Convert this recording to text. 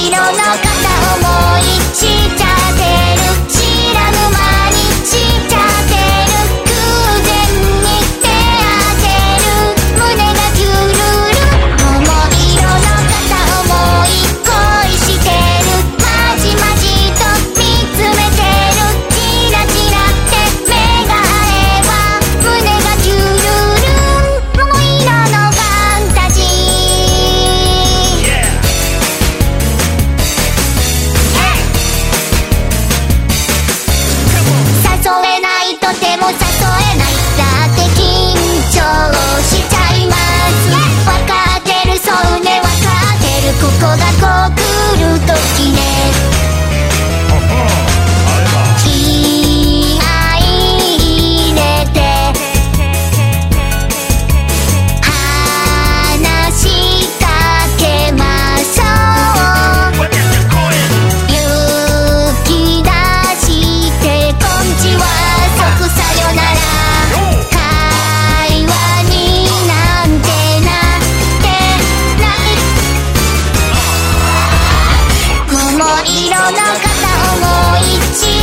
色の片思いしちゃってる、知らぬ間にしちゃってる、偶然に出会ってる、胸がキュルル、桃色の片思い恋してる、まじまじと見つめてる、チラチラって目が合えば胸がキュルル、桃色のファンタジー。誘えないとても誘えない、だって緊張しちゃいます。分かってる、そうね、分かってる、ここがこう来る時ね。気合い入れて話しかけましょう、勇気出してこんちは即さよなら、会話になんてなってない、桃色の片思いし